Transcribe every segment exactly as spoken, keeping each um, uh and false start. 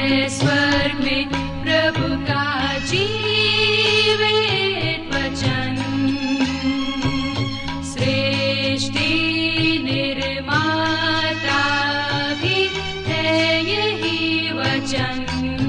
है स्वर्ग में प्रभु का जीवित वचन। सृष्टि निर्माता भी है यही वचन।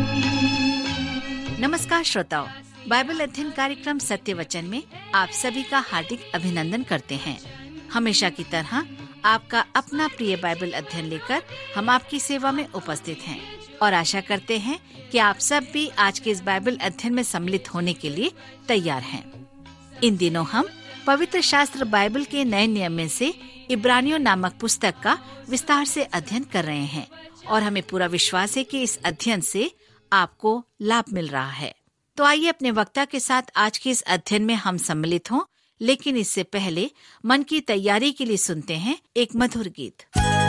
नमस्कार श्रोताओ, बाइबल अध्ययन कार्यक्रम सत्य वचन में आप सभी का हार्दिक अभिनंदन करते हैं। हमेशा की तरह आपका अपना प्रिय बाइबल अध्ययन लेकर हम आपकी सेवा में उपस्थित हैं और आशा करते हैं कि आप सब भी आज के इस बाइबल अध्ययन में सम्मिलित होने के लिए तैयार हैं। इन दिनों हम पवित्र शास्त्र बाइबल के नए नियम में से इब्रानियों नामक पुस्तक का विस्तार से अध्ययन कर रहे हैं और हमें पूरा विश्वास है कि इस अध्ययन से आपको लाभ मिल रहा है। तो आइए अपने वक्ता के साथ आज के इस अध्ययन में हम सम्मिलित हों, लेकिन इससे पहले मन की तैयारी के लिए सुनते हैं एक मधुर गीत।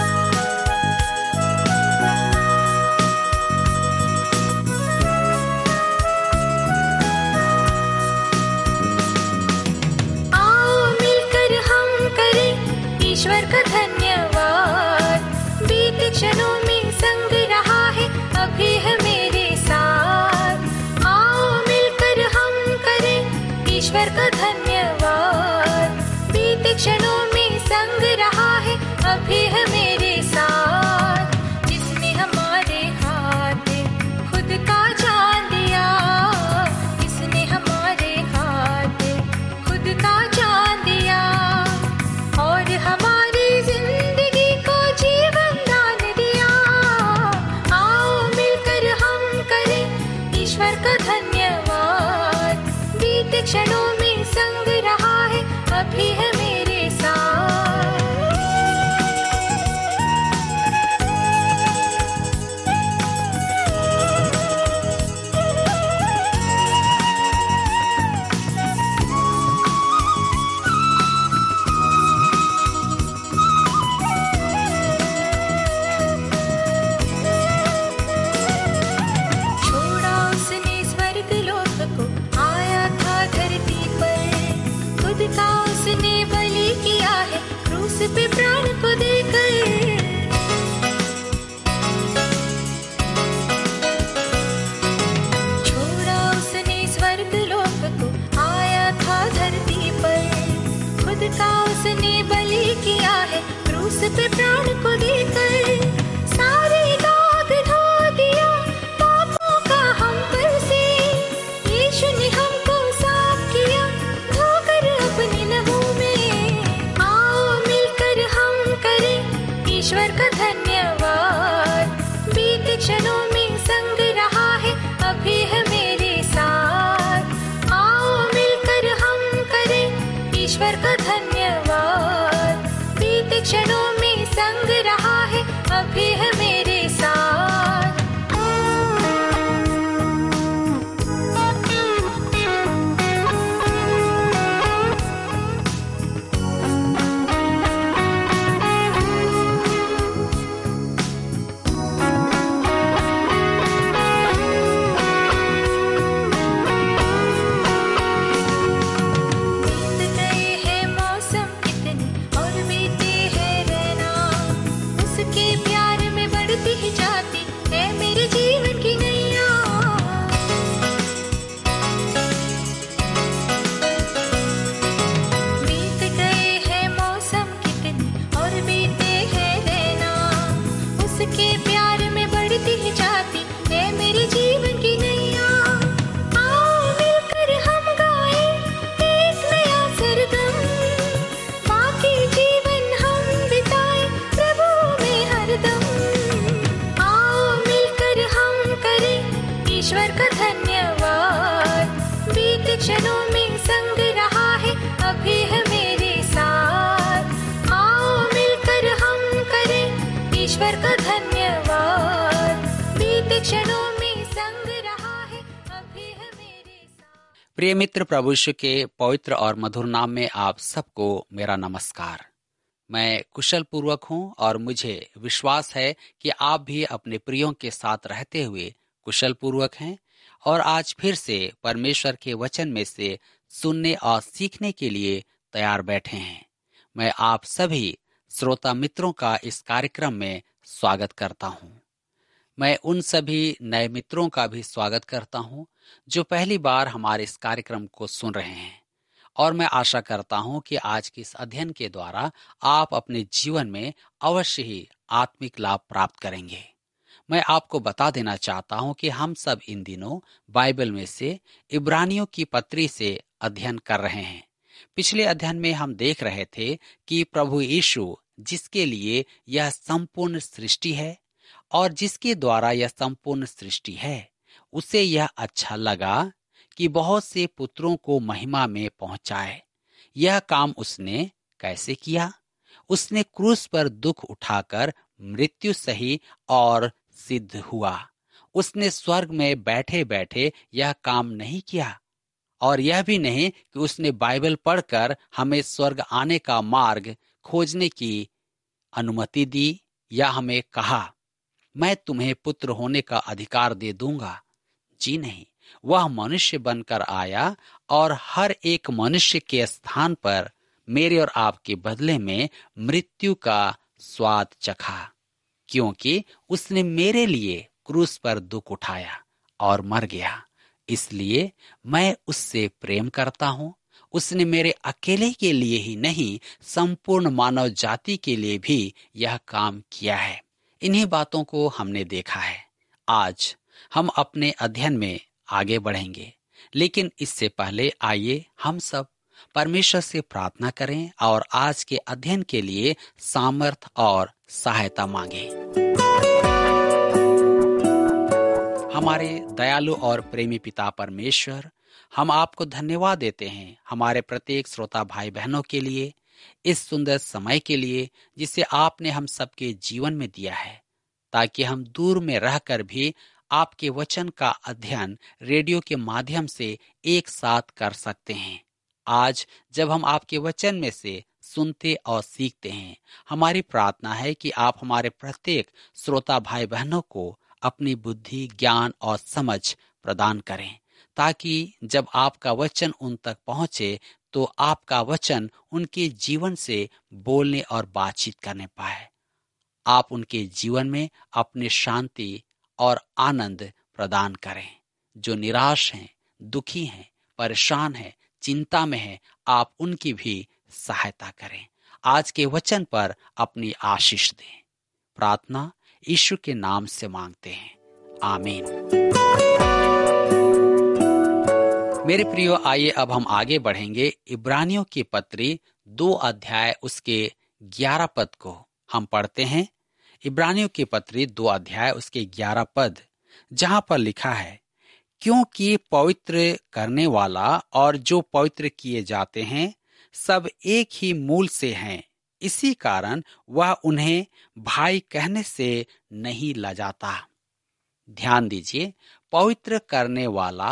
आओ मिलकर हम करें ईश्वर का धन्यवाद। बीते क्षणों में संग रहा है, अभी है मेरे साथ। आओ मिलकर हम करें ईश्वर का धन्यवाद। बीते क्षणों में संग रहा है, अभी है मेरे साथ। जिसने हमारे हाथ खुद का जान दिया, इसने हमारे हाथ खुद का जान दिया और हमारी जिंदगी को जीवन दान दिया। आओ मिलकर हम करें ईश्वर का धन्यवाद। बीते क्षणों में संग रहा है, अभी है मेरे साथ। छोड़ा उसने स्वर्ग लोक को, आया था धरती पर। खुद का उसने बलि किया है, क्रूस पे प्राण को देकर। छोड़ा उसने स्वर्ग लोक को, आया था धरती पर। खुद का उसने बलि किया है, क्रूस पे प्राण को देकर। सारे दाग धो दिया पापों का हम पर से। यीशु ने हमको साफ किया, धोकर अपने लहू में। आओ मिलकर हम करें ईश्वर का धन्यवाद। बीते क्षणों में संग रहा है, अभी है मेरे साथ। आओ मिलकर हम करें ईश्वर का धन्यवाद। बीते क्षणों में संग रहा है, अभी है मेरे साथ। बीत गए हैं मौसम कितने और बीते हैं रहना, उसके प्यार में बढ़ती ही जाती है मेरे जीवन की नैया। बीत गए हैं मौसम कितने और बीते हैं रहना, उसके प्यार में बढ़ती ही जाती है मेरे जीवन की नैया। आओ मिलकर हम गाएं एक नया सरगम, बाकी जीवन हम बिताएं प्रभु में हरदम। आओ मिलकर हम करें ईश्वर का धन्यवाद। बीते क्षणों में संग रहा है, अभी है मेरे साथ। आओ मिलकर हम करें ईश्वर का धन्यवाद। बीते क्षणों में संग रहा है, अभी है मेरे साथ। प्रिय मित्र, प्रभु यीशु के पवित्र और मधुर नाम में आप सबको मेरा नमस्कार। मैं कुशल पूर्वक हूँ और मुझे विश्वास है कि आप भी अपने प्रियों के साथ रहते हुए कुशल पूर्वक हैं और आज फिर से परमेश्वर के वचन में से सुनने और सीखने के लिए तैयार बैठे हैं। मैं आप सभी श्रोता मित्रों का इस कार्यक्रम में स्वागत करता हूँ। मैं उन सभी नए मित्रों का भी स्वागत करता हूं जो पहली बार हमारे इस कार्यक्रम को सुन रहे हैं, और मैं आशा करता हूं कि आज के इस अध्ययन के द्वारा आप अपने जीवन में अवश्य ही आत्मिक लाभ प्राप्त करेंगे। मैं आपको बता देना चाहता हूं कि हम सब इन दिनों बाइबल में से इब्रानियों की पत्री से अध्ययन कर रहे हैं। पिछले अध्ययन में हम देख रहे थे कि प्रभु यीशु, जिसके लिए यह संपूर्ण सृष्टि है और जिसके द्वारा यह संपूर्ण सृष्टि है, उसे यह अच्छा लगा कि बहुत से पुत्रों को महिमा में पहुंचाए। यह काम उसने कैसे किया? उसने क्रूस पर दुख उठाकर मृत्यु सही और सिद्ध हुआ। उसने स्वर्ग में बैठे बैठे यह काम नहीं किया, और यह भी नहीं कि उसने बाइबल पढ़कर हमें स्वर्ग आने का मार्ग खोजने की अनुमति दी या हमें कहा, मैं तुम्हें पुत्र होने का अधिकार दे दूंगा। जी नहीं, वह मनुष्य बनकर आया और हर एक मनुष्य के स्थान पर मेरे और आपके बदले में मृत्यु का स्वाद चखा, क्योंकि उसने मेरे लिए क्रूस पर दुख उठाया और मर गया। इसलिए मैं उससे प्रेम करता हूँ। उसने मेरे अकेले के लिए ही नहीं, संपूर्ण मानव जाति के लिए भी यह काम किया है। इन्हीं बातों को हमने देखा है। आज हम अपने अध्ययन में आगे बढ़ेंगे, लेकिन इससे पहले आइए हम सब परमेश्वर से प्रार्थना करें और आज के अध्ययन के लिए सामर्थ और सहायता मांगे। हमारे दयालु और प्रेमी पिता परमेश्वर, हम आपको धन्यवाद देते हैं हमारे प्रत्येक श्रोता भाई बहनों के लिए, इस सुंदर समय के लिए जिसे आपने हम सबके जीवन में दिया है, ताकि हम दूर में रहकर भी आपके वचन का अध्ययन रेडियो के माध्यम से एक साथ कर सकते हैं। आज जब हम आपके वचन में से सुनते और सीखते हैं, हमारी प्रार्थना है कि आप हमारे प्रत्येक श्रोता भाई बहनों को अपनी बुद्धि, ज्ञान और समझ प्रदान करें, ताकि जब आपका वचन उन तक पहुंचे तो आपका वचन उनके जीवन से बोलने और बातचीत करने पाए। आप उनके जीवन में अपनी शांति और आनंद प्रदान करें। जो निराश हैं, दुखी हैं, परेशान हैं, चिंता में हैं, आप उनकी भी सहायता करें। आज के वचन पर अपनी आशीष दें। प्रार्थना यीशु के नाम से मांगते हैं, आमीन। मेरे प्रियो, आइए अब हम आगे बढ़ेंगे। इब्रानियों की पत्री दो अध्याय उसके ग्यारह पद को हम पढ़ते हैं। इब्रानियों की पत्री दो अध्याय उसके ग्यारह पद, जहां पर लिखा है, क्योंकि पवित्र करने वाला और जो पवित्र किए जाते हैं सब एक ही मूल से हैं, इसी कारण वह उन्हें भाई कहने से नहीं लजाता। ध्यान दीजिए, पवित्र करने वाला,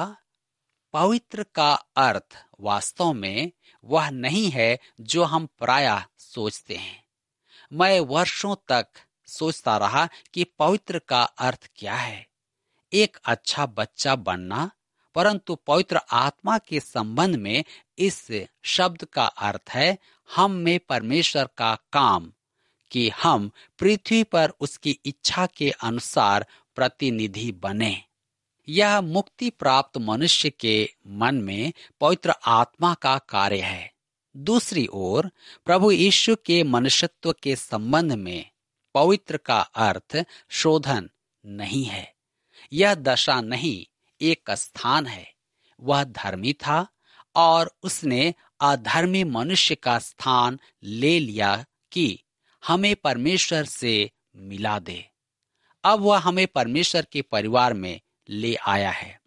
पवित्र का अर्थ वास्तव में वह नहीं है जो हम प्रायः सोचते हैं। मैं वर्षों तक सोचता रहा कि पवित्र का अर्थ क्या है। एक अच्छा बच्चा बनना, परंतु पवित्र आत्मा के संबंध में इस शब्द का अर्थ है हम में परमेश्वर का काम, कि हम पृथ्वी पर उसकी इच्छा के अनुसार प्रतिनिधि बने। यह मुक्ति प्राप्त मनुष्य के मन में पवित्र आत्मा का कार्य है। दूसरी ओर प्रभु यीशु के मनुष्यत्व के संबंध में पवित्र का अर्थ शोधन नहीं है। यह दशा नहीं, एक स्थान है। वह धर्मी था और उसने अधर्मी मनुष्य का स्थान ले लिया कि हमें परमेश्वर से मिला दे। अब वह हमें परमेश्वर के परिवार में ले आया है।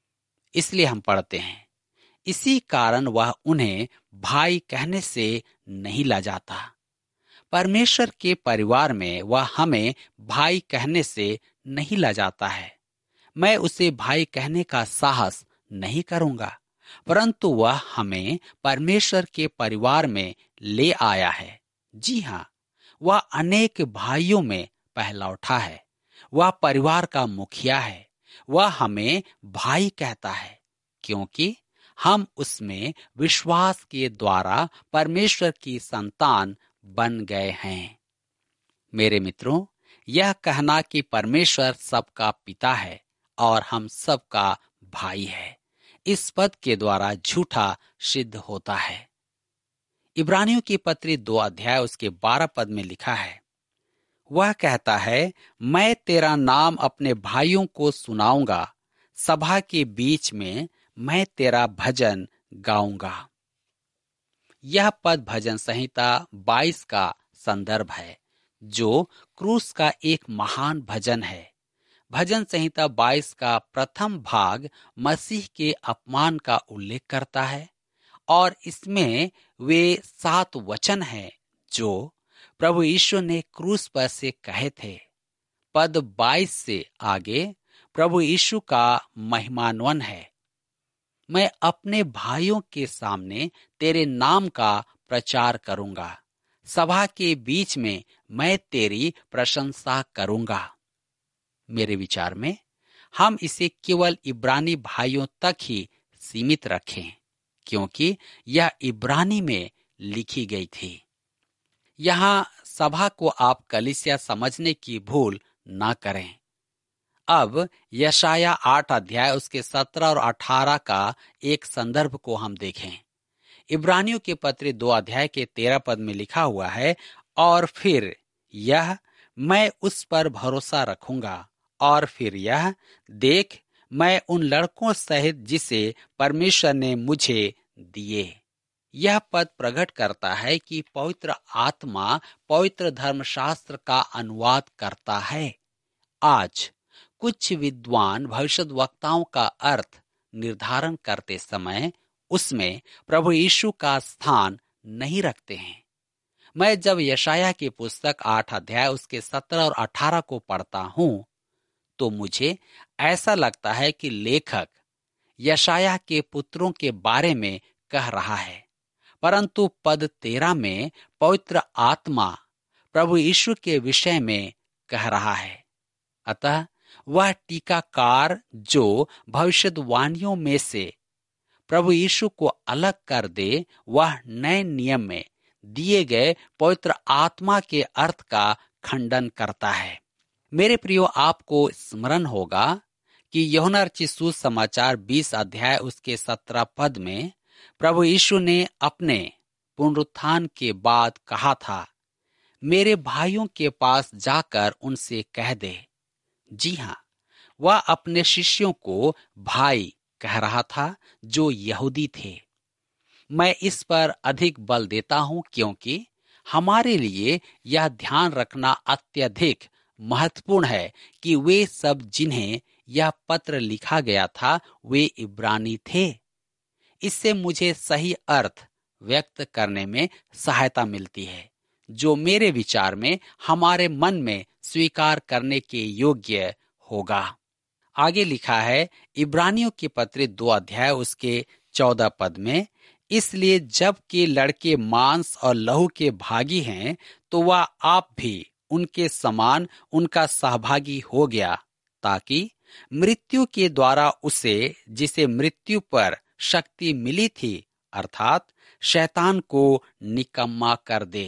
इसलिए हम पढ़ते हैं, इसी कारण वह उन्हें भाई कहने से नहीं लजाता। परमेश्वर के परिवार में वह हमें भाई कहने से नहीं लजाता है। मैं उसे भाई कहने का साहस नहीं करूंगा, परंतु वह हमें परमेश्वर के परिवार में ले आया है। जी हाँ, वह अनेक भाइयों में पहला उठा है। वह परिवार का मुखिया है। वह हमें भाई कहता है क्योंकि हम उसमें विश्वास के द्वारा परमेश्वर की संतान बन गए हैं। मेरे मित्रों, यह कहना कि परमेश्वर सबका पिता है और हम सबका भाई है, इस पद के द्वारा झूठा सिद्ध होता है। इब्रानियों की पत्री दो अध्याय उसके बारह पद में लिखा है, वह कहता है, मैं तेरा नाम अपने भाइयों को सुनाऊंगा, सभा के बीच में मैं तेरा भजन गाऊंगा। यह पद भजन संहिता बाईस का संदर्भ है, जो क्रूस का एक महान भजन है। भजन संहिता बाईस का प्रथम भाग मसीह के अपमान का उल्लेख करता है और इसमें वे सात वचन हैं जो प्रभु यीशु ने क्रूस पर से कहे थे। पद बाईस से आगे प्रभु यीशु का महिमान्वन है, मैं अपने भाइयों के सामने तेरे नाम का प्रचार करूंगा, सभा के बीच में मैं तेरी प्रशंसा करूंगा। मेरे विचार में हम इसे केवल इब्रानी भाइयों तक ही सीमित रखें, क्योंकि यह इब्रानी में लिखी गई थी। यहाँ सभा को आप कलीसिया समझने की भूल ना करें। अब यशाया आठ अध्याय उसके सत्रह और अठारह का एक संदर्भ को हम देखें। इब्रानियों के पत्र दो अध्याय के तेरह पद में लिखा हुआ है, और फिर यह मैं उस पर भरोसा रखूंगा, और फिर यह देख मैं उन लड़कों सहित जिसे परमेश्वर ने मुझे दिए। यह पद प्रकट करता है कि पवित्र आत्मा पवित्र धर्मशास्त्र का अनुवाद करता है। आज कुछ विद्वान भविष्यद्वक्ताओं का अर्थ निर्धारण करते समय उसमें प्रभु यीशु का स्थान नहीं रखते हैं। मैं जब यशाया की पुस्तक आठ अध्याय उसके सत्रह और अठारह को पढ़ता हूँ तो मुझे ऐसा लगता है कि लेखक यशाया के पुत्रों के बारे में कह रहा है, परंतु पद तेरह में पवित्र आत्मा प्रभु यीशु के विषय में कह रहा है। अतः वह टीकाकार जो भविष्यवाणियों में से प्रभु यीशु को अलग कर दे, वह नए नियम में दिए गए पवित्र आत्मा के अर्थ का खंडन करता है। मेरे प्रियो, आपको स्मरण होगा कि यूहन्ना रचित सुसमाचार बीस अध्याय उसके सत्रह पद में प्रभु यीशु ने अपने पुनरुत्थान के बाद कहा था, मेरे भाइयों के पास जाकर उनसे कह दे। जी हाँ, वह अपने शिष्यों को भाई कह रहा था जो यहूदी थे। मैं इस पर अधिक बल देता हूं क्योंकि हमारे लिए यह ध्यान रखना अत्यधिक महत्वपूर्ण है कि वे सब जिन्हें यह पत्र लिखा गया था वे इब्रानी थे। इससे मुझे सही अर्थ व्यक्त करने में सहायता मिलती है, जो मेरे विचार में हमारे मन में स्वीकार करने के योग्य होगा। आगे लिखा है इब्रानियों के पत्र दो अध्याय उसके चौदह पद में, इसलिए जबकि लड़के मांस और लहू के भागी हैं तो वह आप भी उनके समान उनका सहभागी हो गया, ताकि मृत्यु के द्वारा उसे जिसे मृत्यु पर शक्ति मिली थी अर्थात शैतान को निकम्मा कर दे।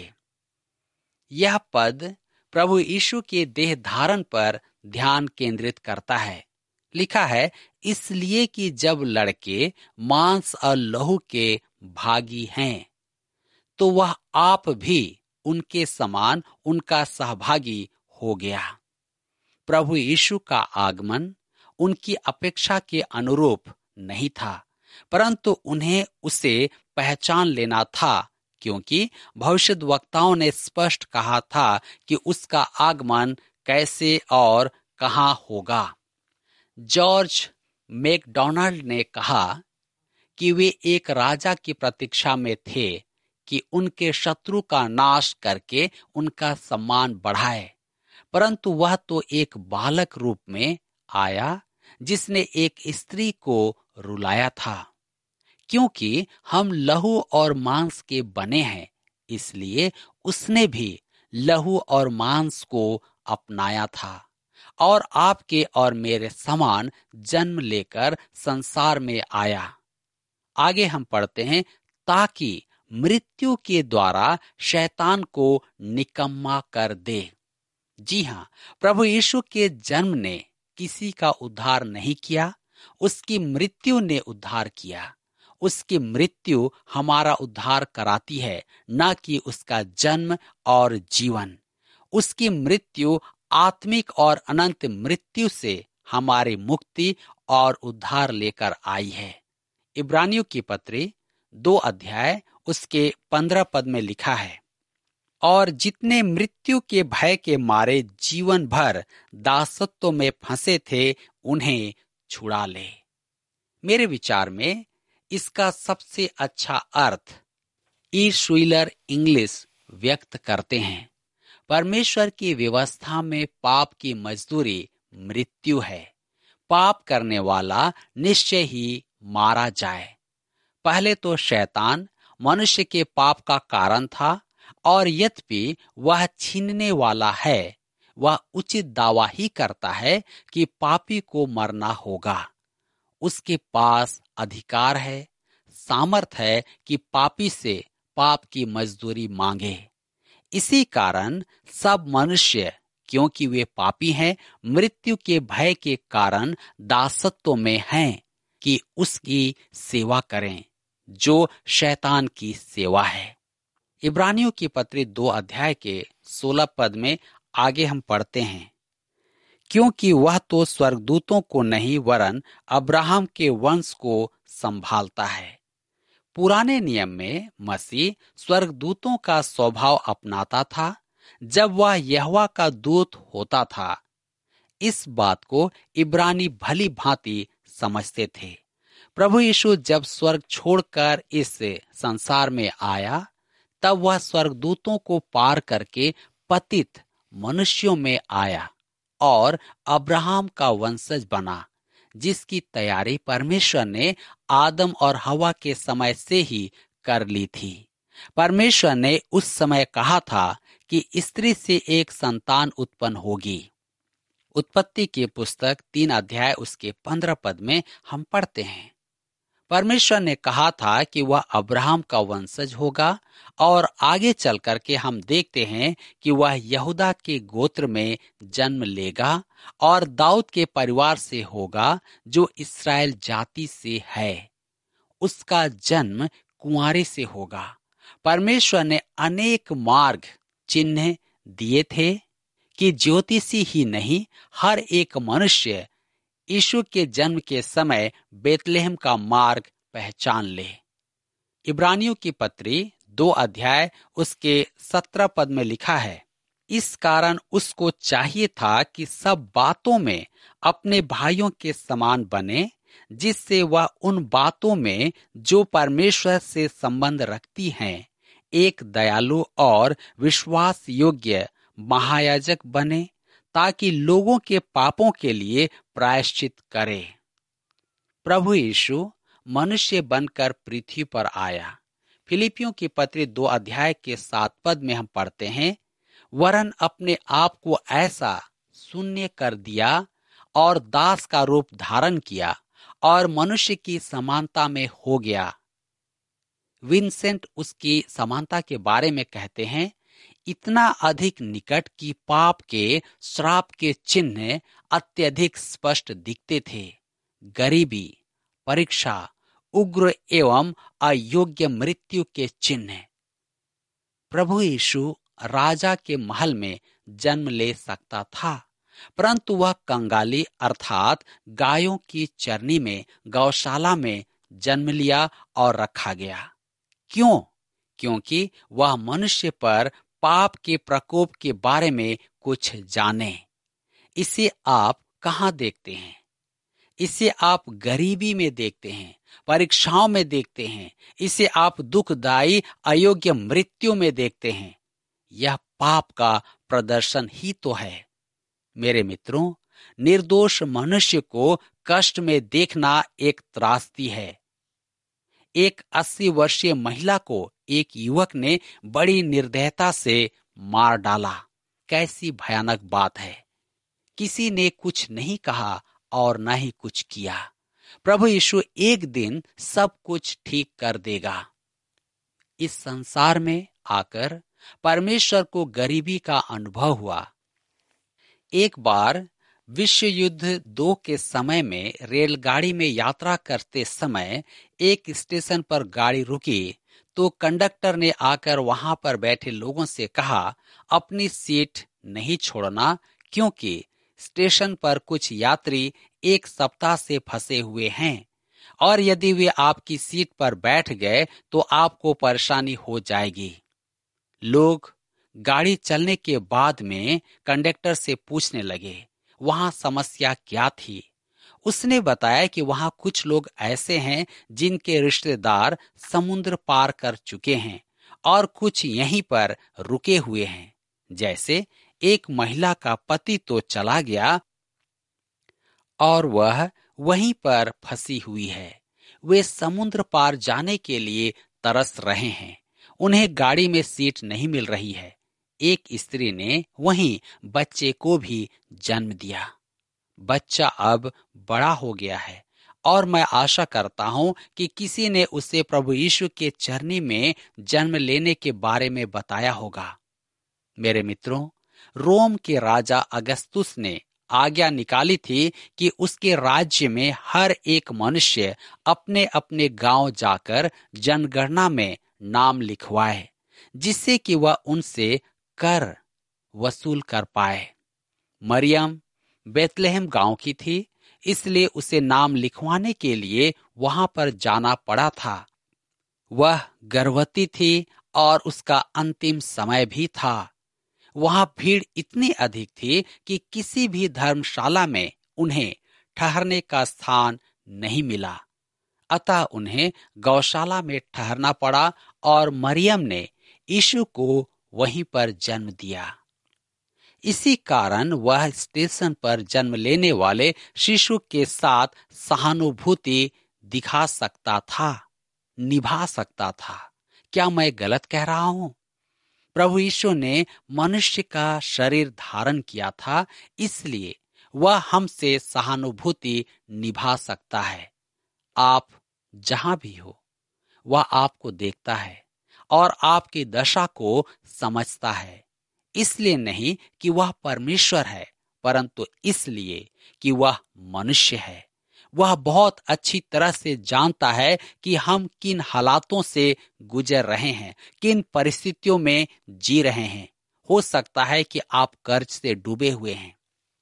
यह पद प्रभु यीशु के देह धारण पर ध्यान केंद्रित करता है। लिखा है इसलिए कि जब लड़के मांस और लहू के भागी हैं तो वह आप भी उनके समान उनका सहभागी हो गया। प्रभु यीशु का आगमन उनकी अपेक्षा के अनुरूप नहीं था, परंतु उन्हें उसे पहचान लेना था, क्योंकि भविष्यद्वक्ताओं ने स्पष्ट कहा था कि उसका आगमन कैसे और कहां होगा। जॉर्ज मैकडॉनल्ड ने कहा कि वे एक राजा की प्रतीक्षा में थे कि उनके शत्रु का नाश करके उनका सम्मान बढ़ाए, परंतु वह तो एक बालक रूप में आया जिसने एक स्त्री को रुलाया था। क्योंकि हम लहू और मांस के बने हैं, इसलिए उसने भी लहू और मांस को अपनाया था और आपके और मेरे समान जन्म लेकर संसार में आया। आगे हम पढ़ते हैं, ताकि मृत्यु के द्वारा शैतान को निकम्मा कर दे। जी हाँ, प्रभु यीशु के जन्म ने किसी का उद्धार नहीं किया, उसकी मृत्यु ने उद्धार किया। उसकी मृत्यु हमारा उद्धार कराती है, न कि उसका जन्म और जीवन। उसकी मृत्यु आत्मिक और अनंत मृत्यु से हमारी मुक्ति और उद्धार लेकर आई है। इब्रानियों की पत्री दो अध्याय उसके पंद्रह पद में लिखा है, और जितने मृत्यु के भय के मारे जीवन भर दासत्व में फंसे थे, उन्हें छुड़ा ले। मेरे विचार में इसका सबसे अच्छा अर्थ ई शुइलर इंग्लिश व्यक्त करते हैं। परमेश्वर की व्यवस्था में पाप की मजदूरी मृत्यु है। पाप करने वाला निश्चय ही मारा जाए। पहले तो शैतान मनुष्य के पाप का कारण था, और यद्यपि वह छीनने वाला है, वह उचित दावा ही करता है कि पापी को मरना होगा। उसके पास अधिकार है, सामर्थ है कि पापी से पाप की मजदूरी मांगे। इसी कारण सब मनुष्य, क्योंकि वे पापी हैं, मृत्यु के भय के कारण दासत्व में हैं कि उसकी सेवा करें, जो शैतान की सेवा है। इब्रानियों की पत्री दो अध्याय के सोलह पद में आगे हम पढ़ते हैं, क्योंकि वह तो स्वर्गदूतों को नहीं वरन अब्राहम के वंश को संभालता है। पुराने नियम में मसीह स्वर्गदूतों का स्वभाव अपनाता था जब वह यहोवा का दूत होता था। इस बात को इब्रानी भली भांति समझते थे। प्रभु यीशु जब स्वर्ग छोड़कर इस संसार में आया, तब वह स्वर्गदूतों को पार करके पतित मनुष्यों में आया और अब्राहम का वंशज बना, जिसकी तैयारी परमेश्वर ने आदम और हवा के समय से ही कर ली थी। परमेश्वर ने उस समय कहा था कि स्त्री से एक संतान उत्पन्न होगी। उत्पत्ति की पुस्तक तीन अध्याय उसके पंद्रह पद में हम पढ़ते हैं, परमेश्वर ने कहा था कि वह अब्राहम का वंशज होगा, और आगे चल करके हम देखते हैं कि वह यहूदा के गोत्र में जन्म लेगा और दाऊद के परिवार से होगा, जो इस्राएल जाति से है। उसका जन्म कुंवारी से होगा। परमेश्वर ने अनेक मार्ग चिन्ह दिए थे कि ज्योतिषी ही नहीं, हर एक मनुष्य यीशु के जन्म के समय बेतलेहम का मार्ग पहचान ले। इब्रानियों की पत्री दो अध्याय उसके सत्रह पद में लिखा है, इस कारण उसको चाहिए था कि सब बातों में अपने भाइयों के समान बने, जिससे वह उन बातों में जो परमेश्वर से संबंध रखती हैं, एक दयालु और विश्वास योग्य महायाजक बने, ताकि लोगों के पापों के लिए प्रायश्चित करे। प्रभु यीशु मनुष्य बनकर पृथ्वी पर आया। फिलिपियों की पत्री दो अध्याय के सात पद में हम पढ़ते हैं, वरन अपने आप को ऐसा शून्य कर दिया और दास का रूप धारण किया और मनुष्य की समानता में हो गया। विंसेंट उसकी समानता के बारे में कहते हैं, इतना अधिक निकट कि पाप के श्राप के चिन्ह अत्यधिक स्पष्ट दिखते थे। गरीबी, परीक्षा, उग्र एवं अयोग्य मृत्यु के चिन्ह। प्रभु यीशु राजा के महल में जन्म ले सकता था, परंतु वह कंगाली अर्थात गायों की चरनी में गौशाला में जन्म लिया और रखा गया। क्यों? क्योंकि वह मनुष्य पर पाप के प्रकोप के बारे में कुछ जाने। इसे आप कहाँ देखते हैं? इसे आप गरीबी में देखते हैं, परीक्षाओं में देखते हैं, इसे आप दुखदायी अयोग्य मृत्यु में देखते हैं। यह पाप का प्रदर्शन ही तो है। मेरे मित्रों, निर्दोष मनुष्य को कष्ट में देखना एक त्रासदी है। एक अस्सी वर्षीय महिला को एक युवक ने बड़ी निर्दयता से मार डाला। कैसी भयानक बात है। किसी ने कुछ नहीं कहा और न ही कुछ किया। प्रभु यीशु एक दिन सब कुछ ठीक कर देगा। इस संसार में आकर परमेश्वर को गरीबी का अनुभव हुआ। एक बार विश्व युद्ध दो के समय में रेलगाड़ी में यात्रा करते समय एक स्टेशन पर गाड़ी रुकी तो कंडक्टर ने आकर वहां पर बैठे लोगों से कहा, अपनी सीट नहीं छोड़ना, क्योंकि स्टेशन पर कुछ यात्री एक सप्ताह से फंसे हुए हैं और यदि वे आपकी सीट पर बैठ गए तो आपको परेशानी हो जाएगी। लोग गाड़ी चलने के बाद में कंडक्टर से पूछने लगे वहां समस्या क्या थी। उसने बताया कि वहां कुछ लोग ऐसे हैं जिनके रिश्तेदार समुद्र पार कर चुके हैं और कुछ यहीं पर रुके हुए हैं। जैसे एक महिला का पति तो चला गया और वह वहीं पर फंसी हुई है। वे समुद्र पार जाने के लिए तरस रहे हैं। उन्हें गाड़ी में सीट नहीं मिल रही है। एक स्त्री ने वहीं बच्चे को भी जन्म दिया। बच्चा अब बड़ा हो गया है और मैं आशा करता हूं कि किसी ने उसे प्रभु यीशु के चरनी में जन्म लेने के बारे में बताया होगा। मेरे मित्रों, रोम के राजा अगस्तुस ने आज्ञा निकाली थी कि उसके राज्य में हर एक मनुष्य अपने अपने गांव जाकर जनगणना में नाम लिखवाए, जिससे कि वह उनसे कर वसूल कर पाए। मरियम बेतलेहम गांव की थी, इसलिए उसे नाम लिखवाने के लिए वहां पर जाना पड़ा था। वह गर्भवती थी और उसका अंतिम समय भी था। वहां भीड़ इतनी अधिक थी कि किसी भी धर्मशाला में उन्हें ठहरने का स्थान नहीं मिला। अतः उन्हें गौशाला में ठहरना पड़ा और मरियम ने यीशु को वहीं पर जन्म दिया। इसी कारण वह स्टेशन पर जन्म लेने वाले शिशु के साथ सहानुभूति दिखा सकता था, निभा सकता था। क्या मैं गलत कह रहा हूं? प्रभु यीशु ने मनुष्य का शरीर धारण किया था, इसलिए वह हमसे सहानुभूति निभा सकता है। आप जहां भी हो, वह आपको देखता है और आपकी दशा को समझता है। इसलिए नहीं कि वह परमेश्वर है, परंतु इसलिए कि वह मनुष्य है। वह बहुत अच्छी तरह से जानता है कि हम किन हालातों से गुजर रहे हैं, किन परिस्थितियों में जी रहे हैं। हो सकता है कि आप कर्ज से डूबे हुए हैं,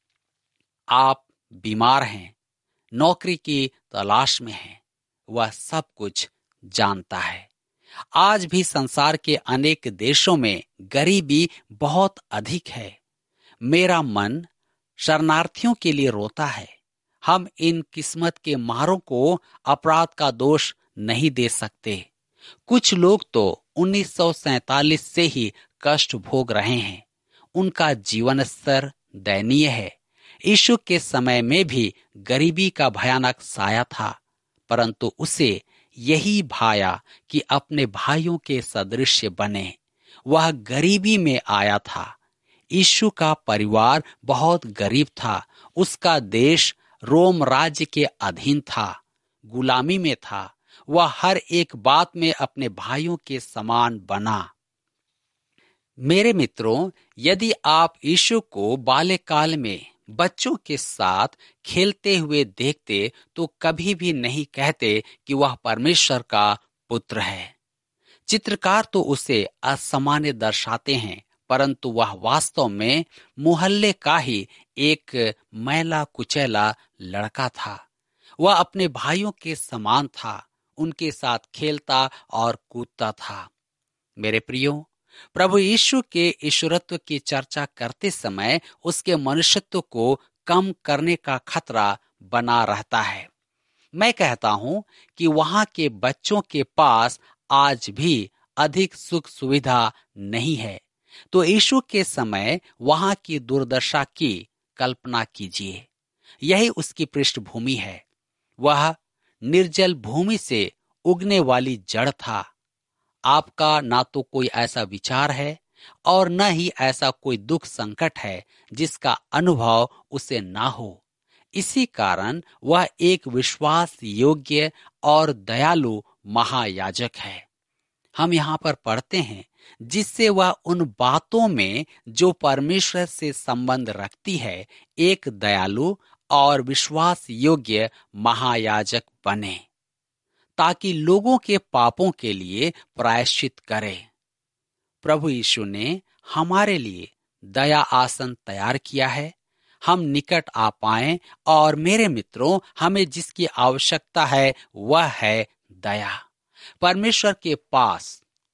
आप बीमार हैं, नौकरी की तलाश में हैं। वह सब कुछ जानता है। आज भी संसार के अनेक देशों में गरीबी बहुत अधिक है। मेरा मन शरणार्थियों के लिए रोता है। हम इन किस्मत के मारों को अपराध का दोष नहीं दे सकते। कुछ लोग तो उन्नीस सौ सैतालीस से ही कष्ट भोग रहे हैं। उनका जीवन स्तर दयनीय है। यीशु के समय में भी गरीबी का भयानक साया था, परंतु उसे यही भाया कि अपने भाइयों के सदृश बने। वह गरीबी में आया था। यीशु का परिवार बहुत गरीब था। उसका देश रोम राज्य के अधीन था, गुलामी में था। वह हर एक बात में अपने भाइयों के समान बना। मेरे मित्रों, यदि आप यीशु को बाल्यकाल में बच्चों के साथ खेलते हुए देखते तो कभी भी नहीं कहते कि वह परमेश्वर का पुत्र है। चित्रकार तो उसे असामान्य दर्शाते हैं, परंतु वह वास्तव में मोहल्ले का ही एक मैला कुचैला लड़का था। वह अपने भाइयों के समान था, उनके साथ खेलता और कूदता था। मेरे प्रियो, प्रभु यीशु के ईश्वरत्व की चर्चा करते समय उसके मनुष्यत्व को कम करने का खतरा बना रहता है। मैं कहता हूं कि वहां के बच्चों के पास आज भी अधिक सुख सुविधा नहीं है, तो यीशु के समय वहां की दुर्दशा की कल्पना कीजिए। यही उसकी पृष्ठभूमि है। वह निर्जल भूमि से उगने वाली जड़ था। आपका ना तो कोई ऐसा विचार है और न ही ऐसा कोई दुख संकट है जिसका अनुभव उसे ना हो। इसी कारण वह एक विश्वास योग्य और दयालु महायाजक है। हम यहाँ पर पढ़ते हैं जिससे वह उन बातों में जो परमेश्वर से संबंध रखती है एक दयालु और विश्वास योग्य महायाजक बने, ताकि लोगों के पापों के लिए प्रायश्चित करे। प्रभु यीशु ने हमारे लिए दया आसन तैयार किया है। हम निकट आ पाएं और मेरे मित्रों, हमें जिसकी आवश्यकता है वह है दया। परमेश्वर के पास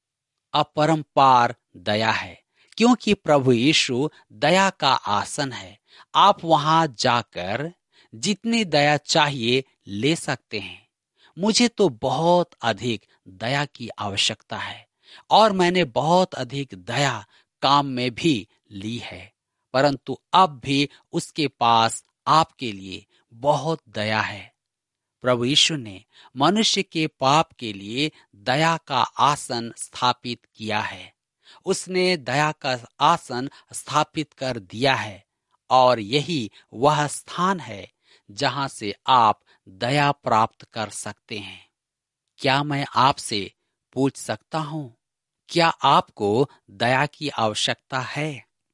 अपरंपार दया है, क्योंकि प्रभु यीशु दया का आसन है। आप वहां जाकर जितनी दया चाहिए ले सकते हैं। मुझे तो बहुत अधिक दया की आवश्यकता है और मैंने बहुत अधिक दया काम में भी ली है, परंतु अब भी उसके पास आपके लिए बहुत दया है। प्रभु यीशु ने मनुष्य के पाप के लिए दया का आसन स्थापित किया है। उसने दया का आसन स्थापित कर दिया है और यही वह स्थान है जहां से आप दया प्राप्त कर सकते हैं। क्या मैं आपसे पूछ सकता हूं, क्या आपको दया की आवश्यकता है?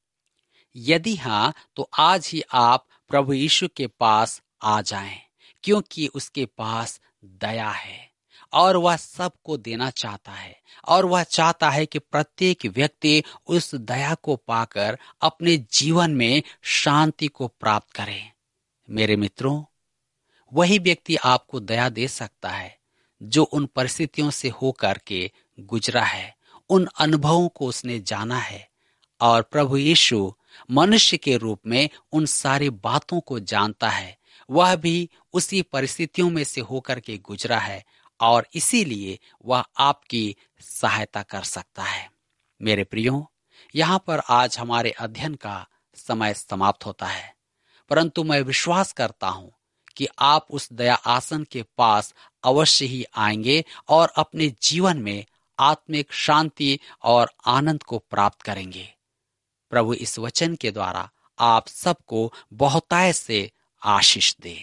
यदि हां, तो आज ही आप प्रभु यीशु के पास आ जाएं, क्योंकि उसके पास दया है और वह सबको देना चाहता है और वह चाहता है कि प्रत्येक व्यक्ति उस दया को पाकर अपने जीवन में शांति को प्राप्त करे। मेरे मित्रों, वही व्यक्ति आपको दया दे सकता है जो उन परिस्थितियों से होकर के गुजरा है, उन अनुभवों को उसने जाना है और प्रभु यीशु मनुष्य के रूप में उन सारी बातों को जानता है। वह भी उसी परिस्थितियों में से होकर के गुजरा है और इसीलिए वह आपकी सहायता कर सकता है। मेरे प्रियो, यहाँ पर आज हमारे अध्ययन का समय समाप्त होता है, परंतु मैं विश्वास करता हूँ कि आप उस दया आसन के पास अवश्य ही आएंगे और अपने जीवन में आत्मिक शांति और आनंद को प्राप्त करेंगे। प्रभु इस वचन के द्वारा आप सबको बहुतायत से आशीष दे।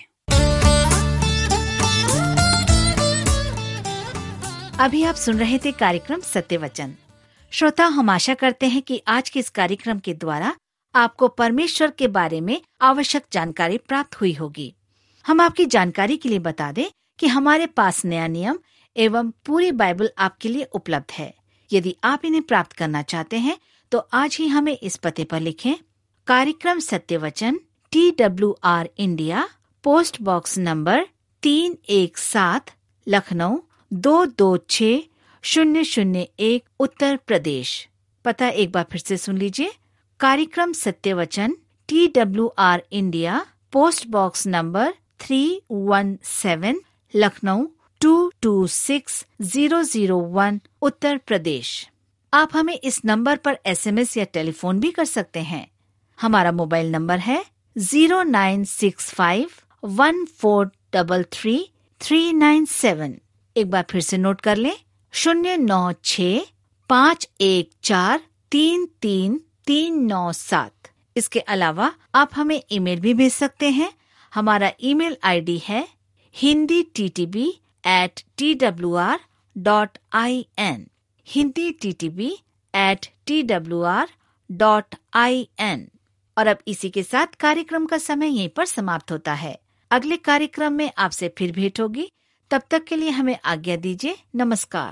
अभी आप सुन रहे थे कार्यक्रम सत्य वचन। श्रोता, हम आशा करते हैं कि आज के इस कार्यक्रम के द्वारा आपको परमेश्वर के बारे में आवश्यक जानकारी प्राप्त हुई होगी। हम आपकी जानकारी के लिए बता दें कि हमारे पास नया नियम एवं पूरी बाइबल आपके लिए उपलब्ध है। यदि आप इन्हें प्राप्त करना चाहते हैं तो आज ही हमें इस पते पर लिखें। कार्यक्रम सत्य वचन, T W R India, post box number तीन एक सात, लखनऊ दो दो छः शून्य शून्य एक, उत्तर प्रदेश। पता एक बार फिर से सुन लीजिए। कार्यक्रम सत्य वचन, T W R India, post box number three one seven, Lucknow two two six zero zero one, Uttar Pradesh. आप हमें इस नंबर पर एसएमएस या टेलीफोन भी कर सकते हैं। हमारा मोबाइल नंबर है zero nine six five one four double three three nine seven. एक बार फिर से नोट कर लें, शून्य नौ छ पाँच एक चार तीन तीन तीन नौ सात। इसके अलावा आप हमें ईमेल भी भेज सकते हैं। हमारा ईमेल आईडी है Hindi T T B at T W R dot I N, Hindi T T B at T W R dot I N. और अब इसी के साथ कार्यक्रम का समय यहीं पर समाप्त होता है। अगले कार्यक्रम में आपसे फिर भेंट होगी। तब तक के लिए हमें आज्ञा दीजिए। नमस्कार।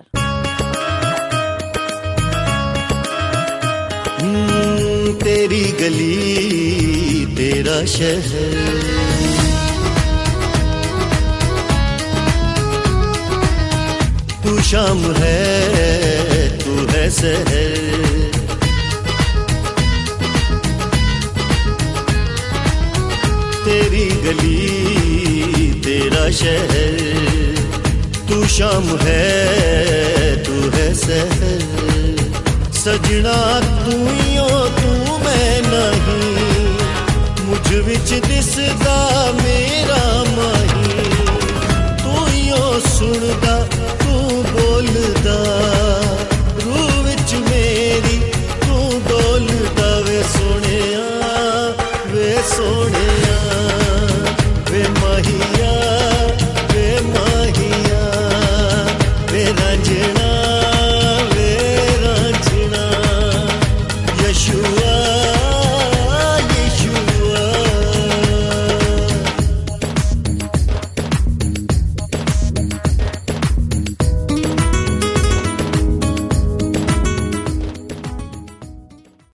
तेरी गली तेरा शहर, तू शाम है तू है सहर, तेरी गली तेरा शहर, तू शाम है तू है सहर। सजना तू यो तू मैं नहीं, मुझ विच दिसदा मेरा माही, तू यो सुनदा तू बोलदा।